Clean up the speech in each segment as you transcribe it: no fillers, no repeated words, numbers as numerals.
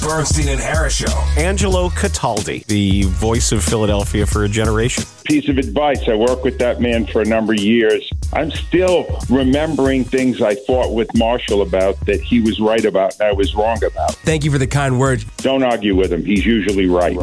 Bernstein and Harris Show. Angelo Cataldi, the voice of Philadelphia for a generation. Piece of advice. I worked with that man for a number of years. I'm still remembering things I fought with Marshall about that he was right about and I was wrong about. Thank you for the kind words. Don't argue with him. He's usually right.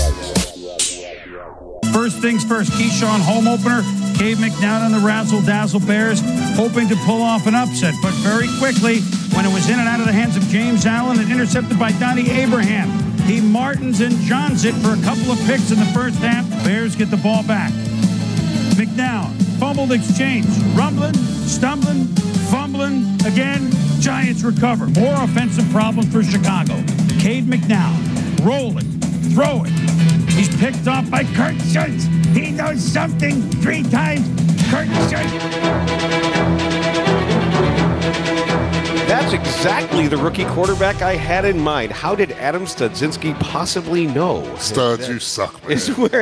First things first, Keyshawn home opener. Cade McNown and the razzle-dazzle Bears hoping to pull off an upset. But very quickly, when it was in and out of the hands of James Allen and intercepted by Donnie Abraham, he Martins and Johns it for a couple of picks in the first half. Bears get the ball back. McNown, fumbled exchange, rumbling, stumbling, fumbling, again, Giants recover. More offensive problems for Chicago. Cade McNown, rolling, throwing. He's picked off by Kurt Schultz. He knows something 3 times. Kurt Schultz. That's exactly the rookie quarterback I had in mind. How did Adam Studzinski possibly know? Studs, you suck, man. Is where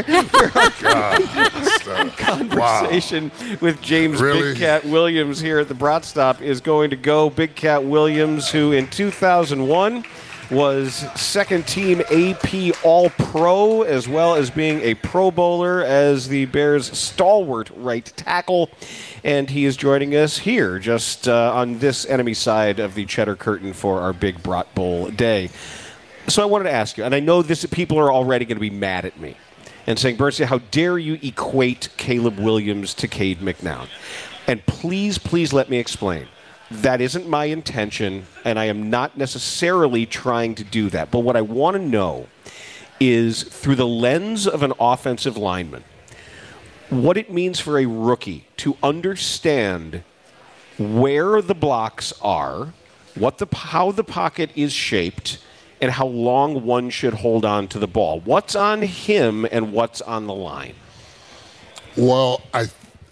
our conversation with James Big Cat Williams here at the Brat Stop is going to go. Big Cat Williams, who in 2001 was second-team AP All-Pro, as well as being a Pro Bowler as the Bears' stalwart right tackle. And he is joining us here just on this enemy side of the Cheddar Curtain for our big Brat Bowl day. So I wanted to ask you, and I know this people are already going to be mad at me and saying, Bernstein, how dare you equate Caleb Williams to Cade McNown? And please, please let me explain. That isn't my intention, and I am not necessarily trying to do that. But what I want to know is, through the lens of an offensive lineman, what it means for a rookie to understand where the blocks are, how the pocket is shaped, and how long one should hold on to the ball. What's on him and what's on the line? Well, I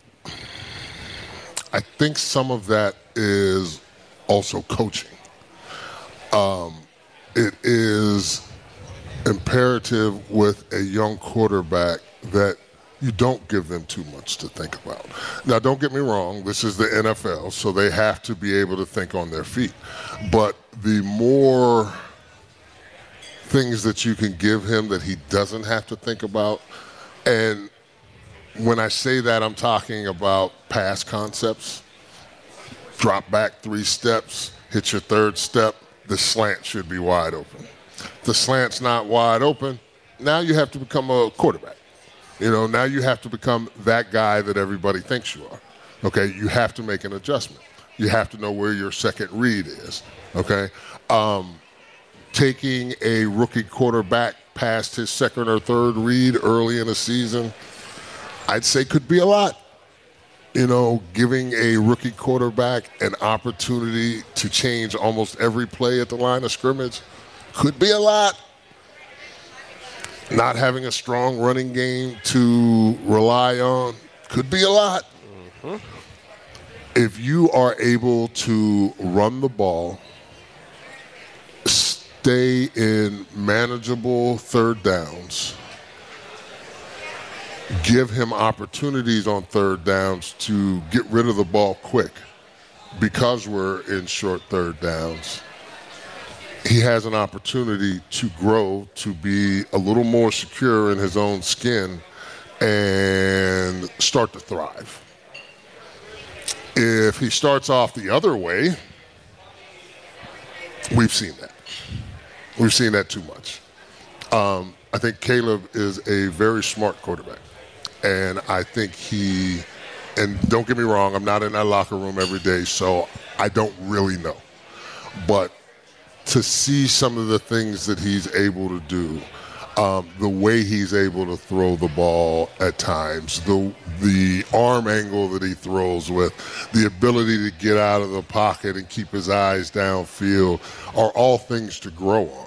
think some of that is also coaching. It is imperative with a young quarterback that you don't give them too much to think about. Now, don't get me wrong. This is the NFL, so they have to be able to think on their feet. But the more things that you can give him that he doesn't have to think about, and when I say that, I'm talking about pass concepts. Drop back 3 steps, hit your 3rd step, the slant should be wide open. If the slant's not wide open, now you have to become a quarterback. Now you have to become that guy that everybody thinks you are. Okay, you have to make an adjustment. You have to know where your second read is. Okay, taking a rookie quarterback past his second or third read early in the season, I'd say could be a lot. Giving a rookie quarterback an opportunity to change almost every play at the line of scrimmage could be a lot. Not having a strong running game to rely on could be a lot. Mm-hmm. If you are able to run the ball, stay in manageable 3rd downs, give him opportunities on 3rd downs to get rid of the ball quick because we're in short 3rd downs, he has an opportunity to grow, to be a little more secure in his own skin and start to thrive. If he starts off the other way, we've seen that. We've seen that too much. I think Caleb is a very smart quarterback. And I think and don't get me wrong, I'm not in that locker room every day, so I don't really know. But to see some of the things that he's able to do, the way he's able to throw the ball at times, the arm angle that he throws with, the ability to get out of the pocket and keep his eyes downfield are all things to grow on.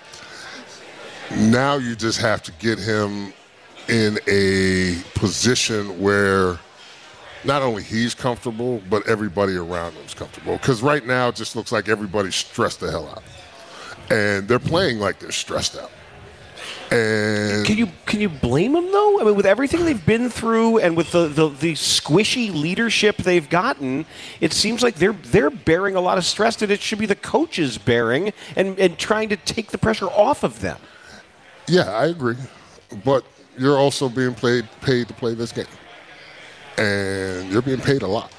Now you just have to get him in a position where not only he's comfortable, but everybody around him is comfortable. Because right now it just looks like everybody's stressed the hell out. And they're playing like they're stressed out. And can you blame them though? I mean, with everything they've been through and with the squishy leadership they've gotten, it seems like they're bearing a lot of stress that it should be the coaches bearing and trying to take the pressure off of them. Yeah, I agree, but you're also being paid to play this game, and you're being paid a lot.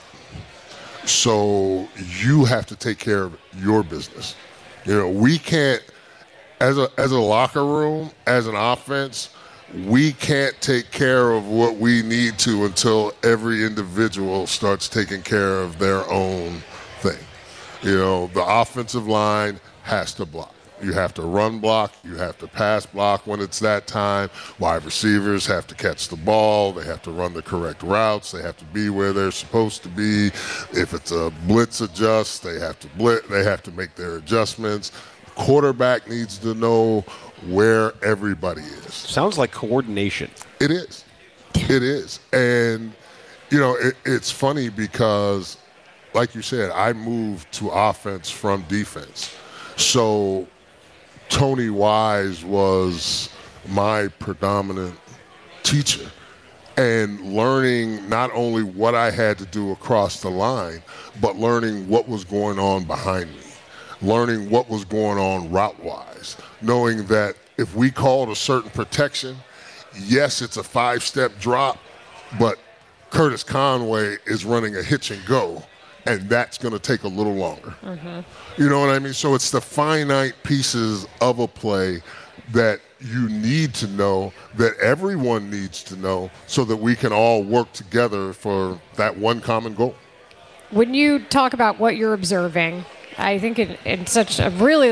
So you have to take care of your business. We can't. As a locker room, as an offense, we can't take care of what we need to until every individual starts taking care of their own thing. The offensive line has to block. You have to run block. You have to pass block when it's that time. Wide receivers have to catch the ball. They have to run the correct routes. They have to be where they're supposed to be. If it's a blitz adjust, they have to blitz. They have to make their adjustments. Quarterback needs to know where everybody is. Sounds like coordination. It is. It is. And, it's funny because, like you said, I moved to offense from defense. So Tony Wise was my predominant teacher. And learning not only what I had to do across the line, but learning what was going on behind me. Learning what was going on route-wise, knowing that if we called a certain protection, yes, it's a 5-step drop, but Curtis Conway is running a hitch and go, and that's going to take a little longer. Mm-hmm. You know what I mean? So it's the finite pieces of a play that you need to know, that everyone needs to know, so that we can all work together for that one common goal. When you talk about what you're observing, I think in such a really,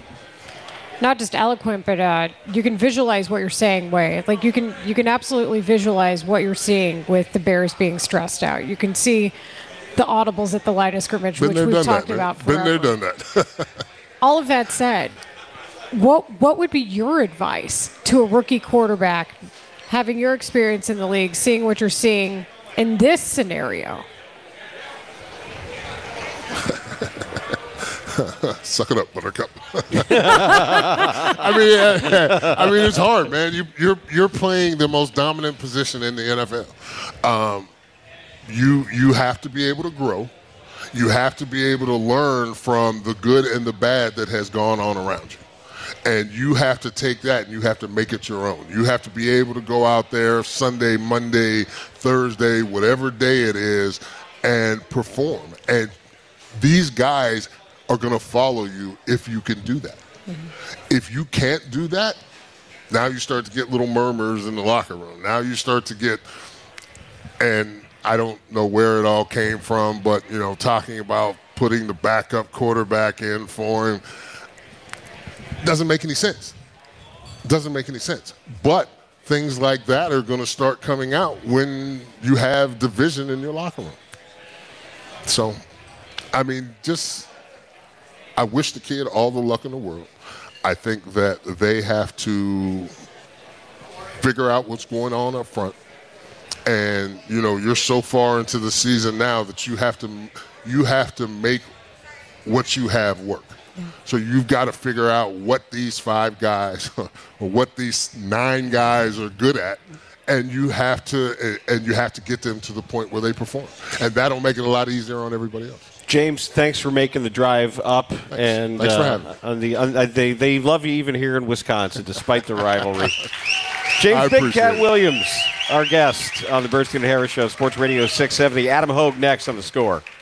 not just eloquent, but you can visualize what you're saying way. Like you can absolutely visualize what you're seeing with the Bears being stressed out. You can see the audibles at the line of scrimmage, which we've talked about forever. Been there, done that. All of that said, what would be your advice to a rookie quarterback, having your experience in the league, seeing what you're seeing in this scenario? Suck it up, Buttercup. I mean, it's hard, man. You're playing the most dominant position in the NFL. You have to be able to grow. You have to be able to learn from the good and the bad that has gone on around you. And you have to take that and you have to make it your own. You have to be able to go out there Sunday, Monday, Thursday, whatever day it is, and perform. And these guys are going to follow you if you can do that. Mm-hmm. If you can't do that, now you start to get little murmurs in the locker room. Now you start to get, and I don't know where it all came from, but, talking about putting the backup quarterback in for him doesn't make any sense. Doesn't make any sense. But things like that are going to start coming out when you have division in your locker room. So, I wish the kid all the luck in the world. I think that they have to figure out what's going on up front. And, you're so far into the season now that you have to make what you have work. Yeah. So you've got to figure out what these 5 guys or what these 9 guys are good at. And you have to get them to the point where they perform. And that'll make it a lot easier on everybody else. James, thanks for making the drive up. Thanks. And thanks for having me. They love you even here in Wisconsin, despite the rivalry. James Big Cat Williams, our guest on the Bernstein and Harris Show, Sports Radio 670. Adam Hogue next on The Score.